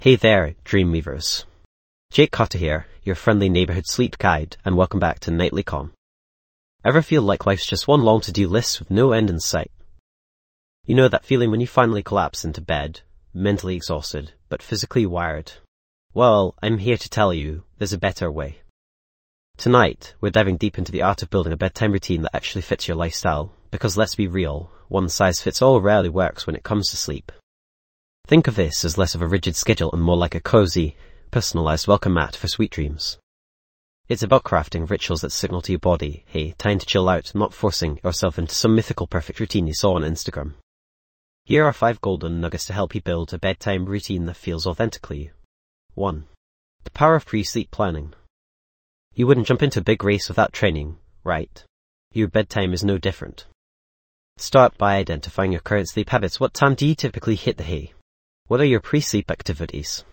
Hey there, Dreamweavers. Jake Cotter here, your friendly neighborhood sleep guide, and welcome back to Nightly Calm. Ever feel like life's just one long to-do list with no end in sight? You know that feeling when you finally collapse into bed, mentally exhausted, but physically wired? Well, I'm here to tell you, there's a better way. Tonight, we're diving deep into the art of building a bedtime routine that actually fits your lifestyle, because let's be real, one-size-fits-all rarely works when it comes to sleep. Think of this as less of a rigid schedule and more like a cozy, personalized welcome mat for sweet dreams. It's about crafting rituals that signal to your body, hey, time to chill out, not forcing yourself into some mythical perfect routine you saw on Instagram. Here are 5 golden nuggets to help you build a bedtime routine that feels authentically you. 1. The power of pre-sleep planning. You wouldn't jump into a big race without training, right? Your bedtime is no different. Start by identifying your current sleep habits. What time do you typically hit the hay? What are your pre-sleep activities?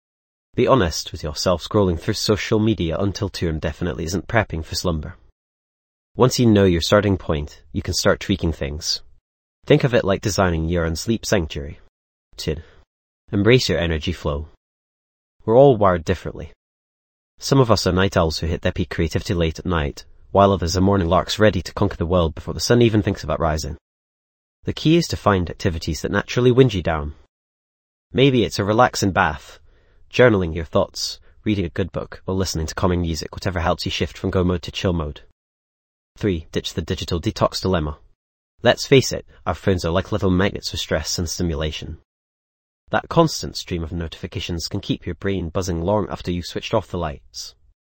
Be honest with yourself. Scrolling through social media until 2 a.m. definitely isn't prepping for slumber. Once you know your starting point, you can start tweaking things. Think of it like designing your own sleep sanctuary. 2. Embrace your energy flow. We're all wired differently. Some of us are night owls who hit their peak creativity late at night, while others are morning larks ready to conquer the world before the sun even thinks about rising. The key is to find activities that naturally wind you down. Maybe it's a relaxing bath, journaling your thoughts, reading a good book, or listening to calming music, whatever helps you shift from go mode to chill mode. 3. Ditch the digital detox dilemma. Let's face it, our phones are like little magnets for stress and stimulation. That constant stream of notifications can keep your brain buzzing long after you've switched off the lights.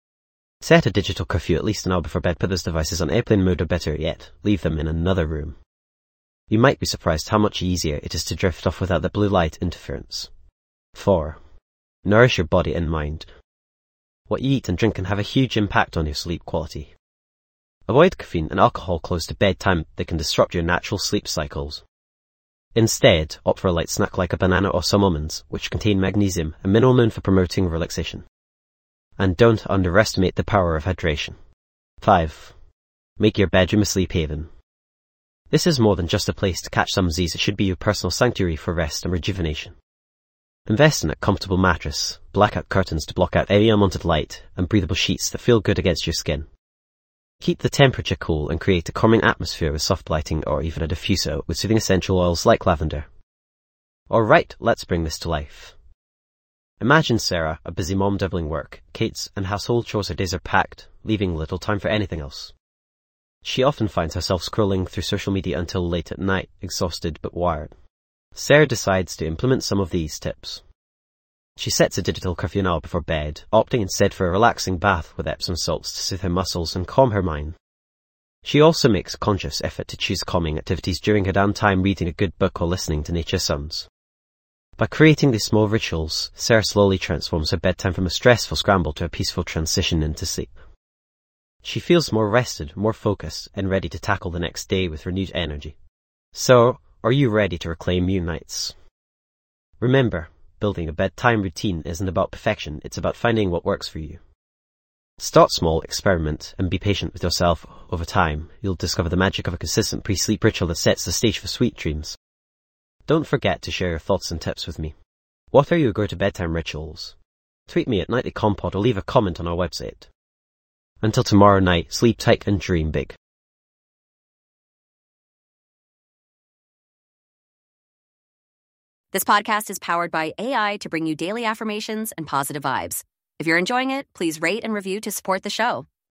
Set a digital curfew at least an hour before bed. Put those devices on airplane mode, or better yet, leave them in another room. You might be surprised how much easier it is to drift off without the blue light interference. 4. Nourish your body and mind. What you eat and drink can have a huge impact on your sleep quality. Avoid caffeine and alcohol close to bedtime. They can disrupt your natural sleep cycles. Instead, opt for a light snack like a banana or some almonds, which contain magnesium, a mineral known for promoting relaxation. And don't underestimate the power of hydration. 5. Make your bedroom a sleep haven. This is more than just a place to catch some Z's. It should be your personal sanctuary for rest and rejuvenation. Invest in a comfortable mattress, blackout curtains to block out any unwanted light, and breathable sheets that feel good against your skin. Keep the temperature cool and create a calming atmosphere with soft lighting or even a diffuser with soothing essential oils like lavender. Alright, let's bring this to life. Imagine Sarah, a busy mom juggling work, kids, and household chores. Her days are packed, leaving little time for anything else. She often finds herself scrolling through social media until late at night, exhausted but wired. Sarah decides to implement some of these tips. She sets a digital curfew an hour before bed, opting instead for a relaxing bath with Epsom salts to soothe her muscles and calm her mind. She also makes a conscious effort to choose calming activities during her downtime, reading a good book or listening to nature sounds. By creating these small rituals, Sarah slowly transforms her bedtime from a stressful scramble to a peaceful transition into sleep. She feels more rested, more focused, and ready to tackle the next day with renewed energy. So, are you ready to reclaim your nights? Remember, building a bedtime routine isn't about perfection, it's about finding what works for you. Start small, experiment, and be patient with yourself. Over time, you'll discover the magic of a consistent pre-sleep ritual that sets the stage for sweet dreams. Don't forget to share your thoughts and tips with me. What are your go-to-bedtime rituals? Tweet me at NightlyCompod or leave a comment on our website. Until tomorrow night, sleep tight and dream big. This podcast is powered by AI to bring you daily affirmations and positive vibes. If you're enjoying it, please rate and review to support the show.